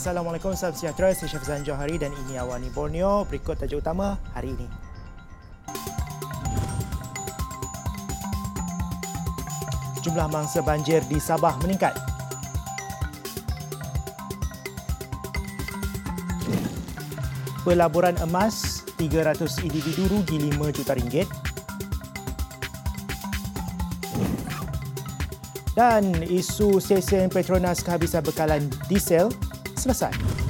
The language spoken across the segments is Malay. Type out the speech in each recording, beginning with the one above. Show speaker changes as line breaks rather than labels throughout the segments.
Assalamualaikum, salam sejahtera. Saya Syafizan Johari dan ini Awani Borneo. Berikut tajuk utama hari ini. Jumlah mangsa banjir di Sabah meningkat. Pelaburan emas, 300 individu rugi RM5 juta. Dan isu stesen Petronas kehabisan bekalan diesel selesai.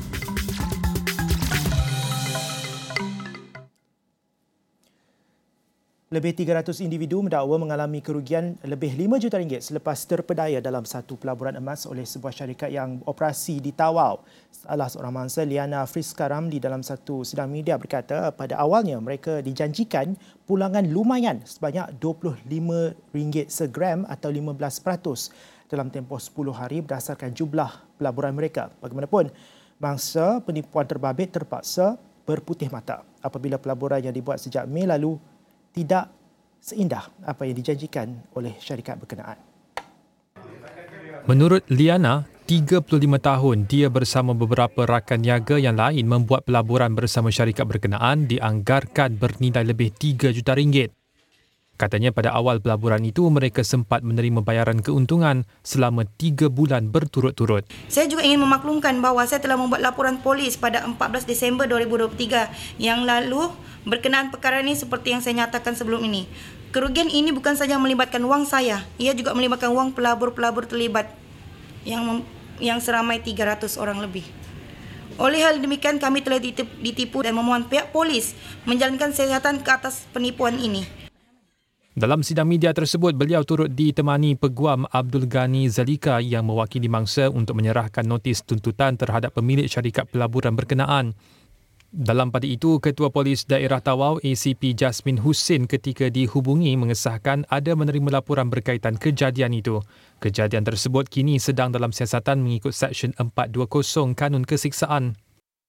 Lebih 300 individu mendakwa mengalami kerugian lebih RM5 juta selepas terpedaya dalam satu pelaburan emas oleh sebuah syarikat yang operasi di Tawau. Salah seorang mangsa, Liana Friskaram, di dalam satu sidang media berkata pada awalnya mereka dijanjikan pulangan lumayan sebanyak RM25 segram atau 15% dalam tempoh 10 hari berdasarkan jumlah pelaburan mereka. Bagaimanapun, mangsa penipuan terbabit terpaksa berputih mata apabila pelaburan yang dibuat sejak Mei lalu tidak seindah apa yang dijanjikan oleh syarikat berkenaan.
Menurut Liana, 35 tahun dia bersama beberapa rakan niaga yang lain membuat pelaburan bersama syarikat berkenaan dianggarkan bernilai lebih RM3 juta. Katanya pada awal pelaburan itu mereka sempat menerima bayaran keuntungan selama 3 bulan berturut-turut.
Saya juga ingin memaklumkan bahawa saya telah membuat laporan polis pada 14 Disember 2023 yang lalu berkenaan perkara ini seperti yang saya nyatakan sebelum ini. Kerugian ini bukan saja melibatkan wang saya, ia juga melibatkan wang pelabur-pelabur terlibat yang seramai 300 orang lebih. Oleh hal demikian, kami telah ditipu dan memohon pihak polis menjalankan siasatan ke atas penipuan ini.
Dalam sidang media tersebut, beliau turut ditemani Peguam Abdul Ghani Zalika yang mewakili mangsa untuk menyerahkan notis tuntutan terhadap pemilik syarikat pelaburan berkenaan. Dalam pada itu, Ketua Polis Daerah Tawau ACP Jasmine Hussein ketika dihubungi mengesahkan ada menerima laporan berkaitan kejadian itu. Kejadian tersebut kini sedang dalam siasatan mengikut Seksyen 420 Kanun Kesiksaan.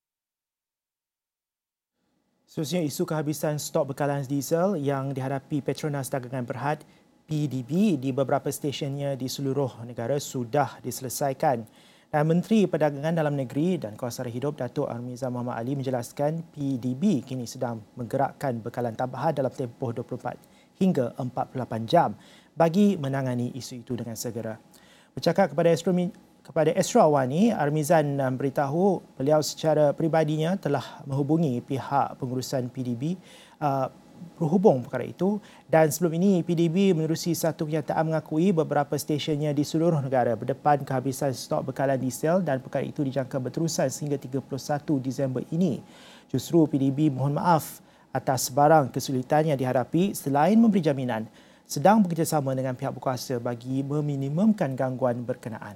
Seterusnya, isu kehabisan stok bekalan diesel yang dihadapi Petronas Dagangan Berhad PDB di beberapa stesyennya di seluruh negara sudah diselesaikan. Dan Menteri Perdagangan Dalam Negeri dan Kawasan Hidup Datuk Armiza Muhammad Ali menjelaskan PDB kini sedang menggerakkan bekalan tambahan dalam tempoh 24 hingga 48 jam bagi menangani isu itu dengan segera. Bercakap kepada Astro Awani, Armizan beritahu beliau secara peribadinya telah menghubungi pihak pengurusan PDB berhubung perkara itu, dan sebelum ini PDB menerusi satu kenyataan mengakui beberapa stesyennya di seluruh negara berdepan kehabisan stok bekalan diesel dan perkara itu dijangka berterusan sehingga 31 Disember ini. Justru PDB mohon maaf atas sebarang kesulitan yang dihadapi selain memberi jaminan sedang bekerjasama dengan pihak berkuasa bagi meminimumkan gangguan berkenaan.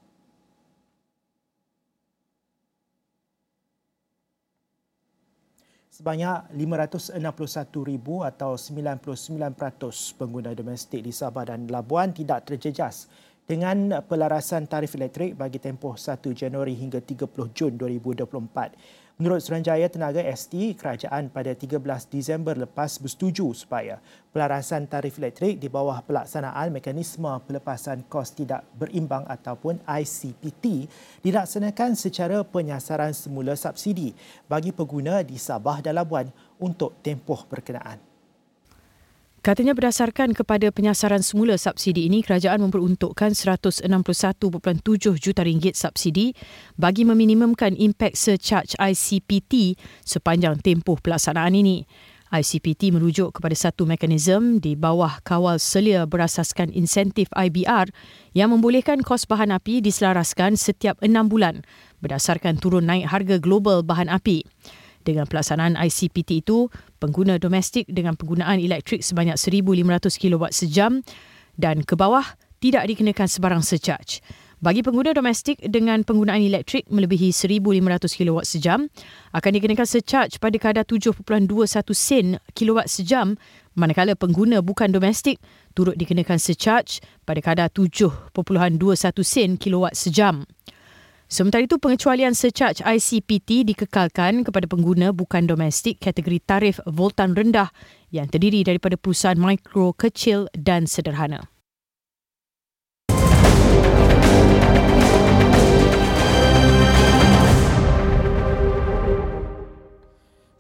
Sebanyak 561,000 atau 99% pengguna domestik di Sabah dan Labuan tidak terjejas dengan pelarasan tarif elektrik bagi tempoh 1 Januari hingga 30 Jun 2024. Menurut Suruhanjaya Tenaga ST, kerajaan pada 13 Disember lepas bersetuju supaya pelarasan tarif elektrik di bawah pelaksanaan mekanisme pelepasan kos tidak berimbang ataupun ICPT dilaksanakan secara penyasaran semula subsidi bagi pengguna di Sabah dan Labuan untuk tempoh berkenaan.
Katanya berdasarkan kepada penyasaran semula subsidi ini, kerajaan memperuntukkan RM161.7 juta subsidi bagi meminimumkan impak surcharge ICPT sepanjang tempoh pelaksanaan ini. ICPT merujuk kepada satu mekanisme di bawah kawal selia berasaskan insentif IBR yang membolehkan kos bahan api diselaraskan setiap 6 bulan berdasarkan turun naik harga global bahan api. Dengan pelaksanaan ICPT itu, pengguna domestik dengan penggunaan elektrik sebanyak 1,500 kW sejam dan ke bawah tidak dikenakan sebarang surcharge. Bagi pengguna domestik dengan penggunaan elektrik melebihi 1,500 kW sejam, akan dikenakan surcharge pada kadar 7.21 sen kilowatt sejam, manakala pengguna bukan domestik turut dikenakan surcharge pada kadar 7.21 sen kilowatt sejam. Sementara itu, pengecualian surcharge ICPT dikekalkan kepada pengguna bukan domestik kategori tarif voltan rendah yang terdiri daripada perusahaan mikro, kecil dan sederhana.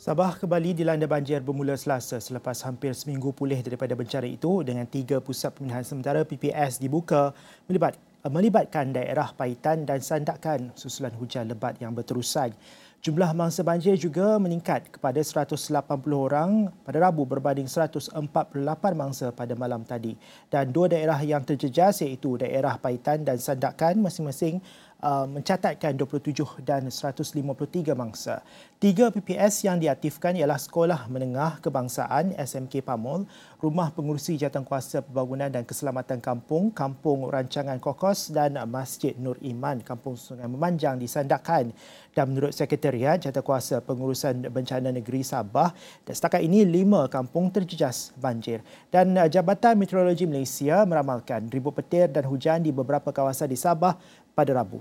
Sabah kembali dilanda banjir bermula Selasa selepas hampir seminggu pulih daripada bencana itu dengan 3 pusat pemindahan sementara PPS dibuka melibatkan daerah Paitan dan Sandakan susulan hujan lebat yang berterusan. Jumlah mangsa banjir juga meningkat kepada 180 orang pada Rabu berbanding 148 mangsa pada malam tadi. Dan dua daerah yang terjejas iaitu daerah Paitan dan Sandakan masing-masing mencatatkan 27 dan 153 mangsa. 3 PPS yang diaktifkan ialah Sekolah Menengah Kebangsaan SMK Pamol, Rumah Pengurusi Jawatankuasa Pembangunan dan Keselamatan Kampung, Kampung Rancangan Kokos dan Masjid Nur Iman, Kampung Sungai Memanjang di Sandakan. Dan menurut Sekretariat Jawatankuasa Pengurusan Bencana Negeri Sabah, setakat ini 5 kampung terjejas banjir. Dan Jabatan Meteorologi Malaysia meramalkan ribut petir dan hujan di beberapa kawasan di Sabah pada Rabu.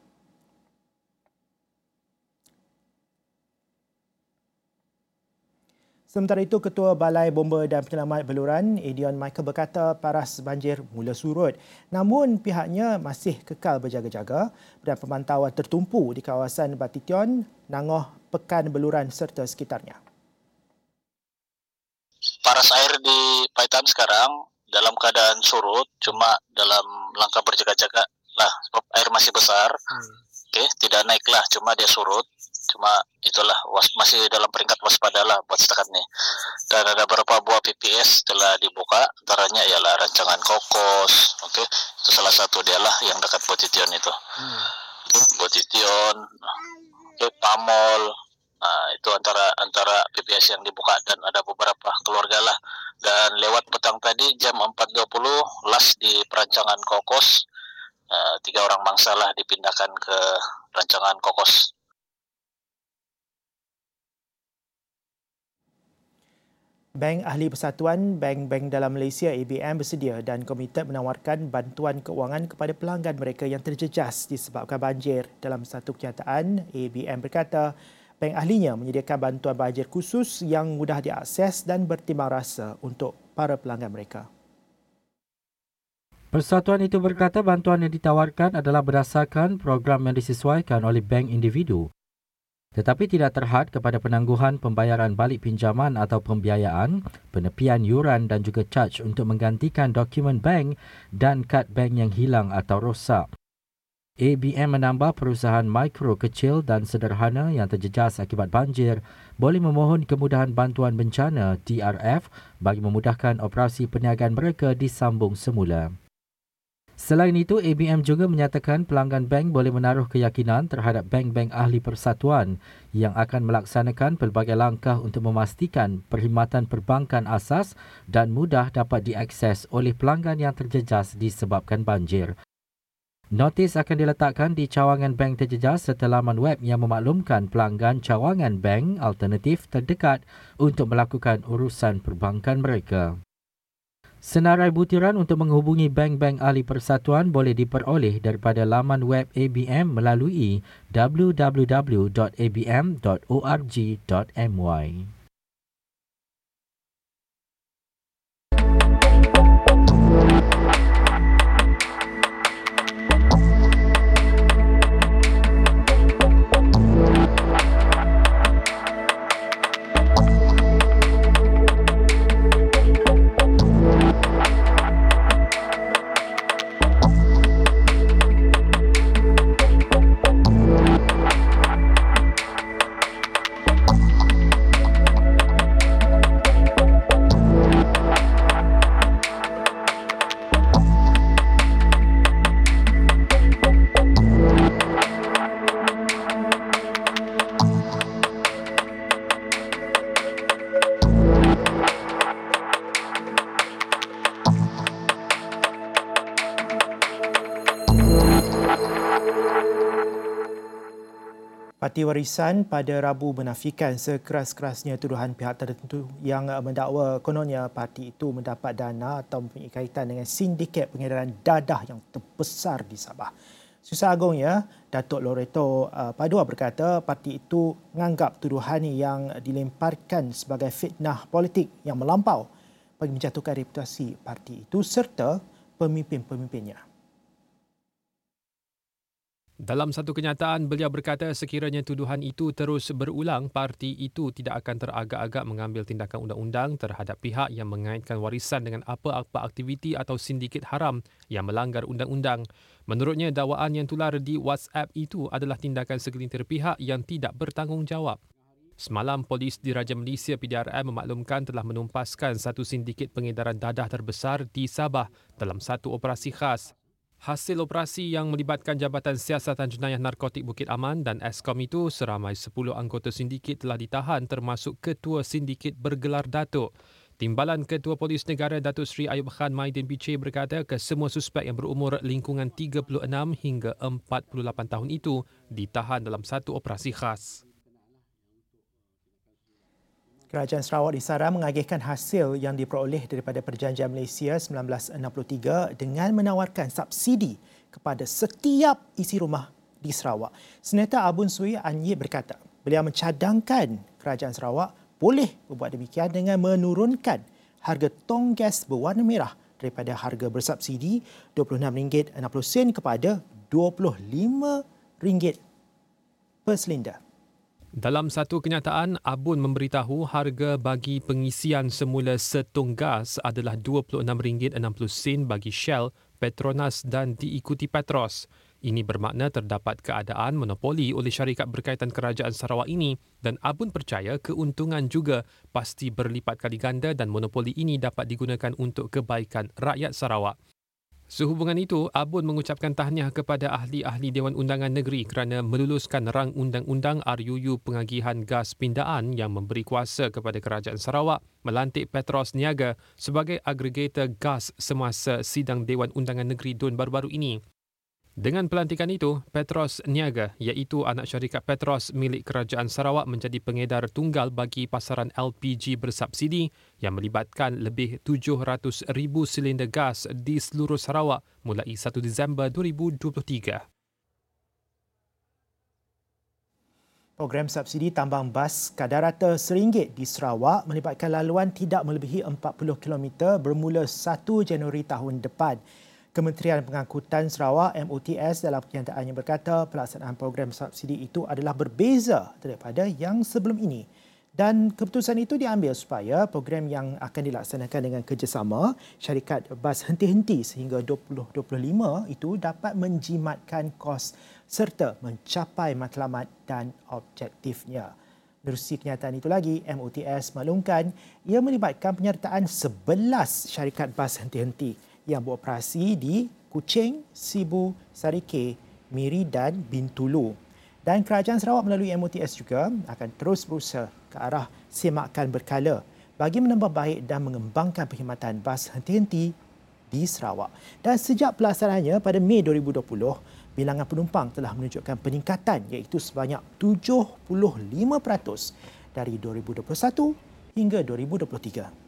Sementara itu, Ketua Balai Bomba dan Penyelamat Beluran, Edion Michael berkata paras banjir mula surut. Namun pihaknya masih kekal berjaga-jaga dan pemantauan tertumpu di kawasan Batition, Nangoh, Pekan Beluran serta sekitarnya.
Paras air di Paitan sekarang dalam keadaan surut, cuma dalam langkah berjaga-jaga lah sebab air masih besar. Tidak naik lah, cuma dia surut. Cuma itulah masih dalam peringkat waspada lah buat setakat ini. Dan ada beberapa buah PPS telah dibuka, antaranya ialah Rancangan Kokos, itu salah satu dia lah yang dekat Batition itu. Batition, Pamol, itu antara PPS yang dibuka dan ada beberapa keluarga lah. Dan lewat petang tadi jam 4.20 las di Perancangan Kokos, 3 orang mangsa lah dipindahkan ke Rancangan Kokos.
Bank Ahli Persatuan Bank-Bank dalam Malaysia ABM bersedia dan komited menawarkan bantuan keuangan kepada pelanggan mereka yang terjejas disebabkan banjir. Dalam satu kenyataan, ABM berkata bank ahlinya menyediakan bantuan banjir khusus yang mudah diakses dan bertimbang rasa untuk para pelanggan mereka.
Persatuan itu berkata bantuan yang ditawarkan adalah berdasarkan program yang disesuaikan oleh bank individu, tetapi tidak terhad kepada penangguhan pembayaran balik pinjaman atau pembiayaan, penepian yuran dan juga caj untuk menggantikan dokumen bank dan kad bank yang hilang atau rosak. ABM menambah perusahaan mikro, kecil dan sederhana yang terjejas akibat banjir boleh memohon kemudahan bantuan bencana DRF bagi memudahkan operasi perniagaan mereka disambung semula. Selain itu, ABM juga menyatakan pelanggan bank boleh menaruh keyakinan terhadap bank-bank ahli persatuan yang akan melaksanakan pelbagai langkah untuk memastikan perkhidmatan perbankan asas dan mudah dapat diakses oleh pelanggan yang terjejas disebabkan banjir. Notis akan diletakkan di cawangan bank terjejas serta laman web yang memaklumkan pelanggan cawangan bank alternatif terdekat untuk melakukan urusan perbankan mereka. Senarai butiran untuk menghubungi bank-bank ahli persatuan boleh diperoleh daripada laman web ABM melalui www.abm.org.my.
Parti Warisan pada Rabu menafikan sekeras-kerasnya tuduhan pihak tertentu yang mendakwa kononnya parti itu mendapat dana atau mempunyai kaitan dengan sindiket pengedaran dadah yang terbesar di Sabah. Susah Agongnya, Datuk Loreto Padua berkata parti itu menganggap tuduhan yang dilemparkan sebagai fitnah politik yang melampau bagi menjatuhkan reputasi parti itu serta pemimpin-pemimpinnya.
Dalam satu kenyataan, beliau berkata sekiranya tuduhan itu terus berulang, parti itu tidak akan teragak-agak mengambil tindakan undang-undang terhadap pihak yang mengaitkan warisan dengan apa-apa aktiviti atau sindiket haram yang melanggar undang-undang. Menurutnya, dakwaan yang tular di WhatsApp itu adalah tindakan segelintir pihak yang tidak bertanggungjawab. Semalam, polis Diraja Malaysia PDRM memaklumkan telah menumpaskan satu sindiket pengedaran dadah terbesar di Sabah dalam satu operasi khas. Hasil operasi yang melibatkan Jabatan Siasatan Jenayah Narkotik Bukit Aman dan Eskom itu, seramai 10 anggota sindiket telah ditahan termasuk Ketua Sindiket bergelar Datuk. Timbalan Ketua Polis Negara Datuk Seri Ayub Khan Maidin Piche berkata kesemua suspek yang berumur lingkungan 36 hingga 48 tahun itu ditahan dalam satu operasi khas.
Kerajaan Sarawak disarang mengagihkan hasil yang diperoleh daripada Perjanjian Malaysia 1963 dengan menawarkan subsidi kepada setiap isi rumah di Sarawak. Senator Abun Sui Anyi berkata, beliau mencadangkan Kerajaan Sarawak boleh berbuat demikian dengan menurunkan harga tong gas berwarna merah daripada harga bersubsidi RM26.60 kepada RM25 per silinder.
Dalam satu kenyataan, Abun memberitahu harga bagi pengisian semula setong gas adalah RM26.60 bagi Shell, Petronas dan diikuti Petros. Ini bermakna terdapat keadaan monopoli oleh syarikat berkaitan Kerajaan Sarawak ini dan Abun percaya keuntungan juga pasti berlipat kali ganda dan monopoli ini dapat digunakan untuk kebaikan rakyat Sarawak. Sehubungan itu, Abun mengucapkan tahniah kepada ahli-ahli Dewan Undangan Negeri kerana meluluskan rang undang-undang RUU pengagihan gas pindaan yang memberi kuasa kepada Kerajaan Sarawak melantik Petros Niaga sebagai agregator gas semasa sidang Dewan Undangan Negeri DUN baru-baru ini. Dengan pelantikan itu, Petros Niaga iaitu anak syarikat Petros milik Kerajaan Sarawak menjadi pengedar tunggal bagi pasaran LPG bersubsidi yang melibatkan lebih 700,000 silinder gas di seluruh Sarawak mulai 1 Disember 2023.
Program subsidi tambang bas kadar rata RM1 di Sarawak melibatkan laluan tidak melebihi 40 km bermula 1 Januari tahun depan. Kementerian Pengangkutan Sarawak MOTS dalam kenyataannya berkata pelaksanaan program subsidi itu adalah berbeza daripada yang sebelum ini. Dan keputusan itu diambil supaya program yang akan dilaksanakan dengan kerjasama syarikat bas henti-henti sehingga 2025 itu dapat menjimatkan kos serta mencapai matlamat dan objektifnya. Menerusi kenyataan itu lagi, MOTS maklumkan ia melibatkan penyertaan 11 syarikat bas henti-henti yang beroperasi di Kuching, Sibu, Sarike, Miri dan Bintulu. Dan Kerajaan Sarawak melalui MOTS juga akan terus berusaha ke arah semakan berkala bagi menambah baik dan mengembangkan perkhidmatan bas henti-henti di Sarawak. Dan sejak pelaksanaannya pada Mei 2020, bilangan penumpang telah menunjukkan peningkatan iaitu sebanyak 75% dari 2021 hingga 2023.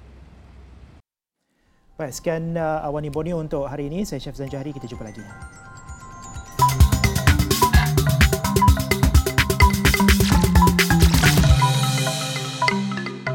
Baik, sekian Awani Borneo untuk hari ini. Saya Syaf Zanjahri. Kita jumpa lagi.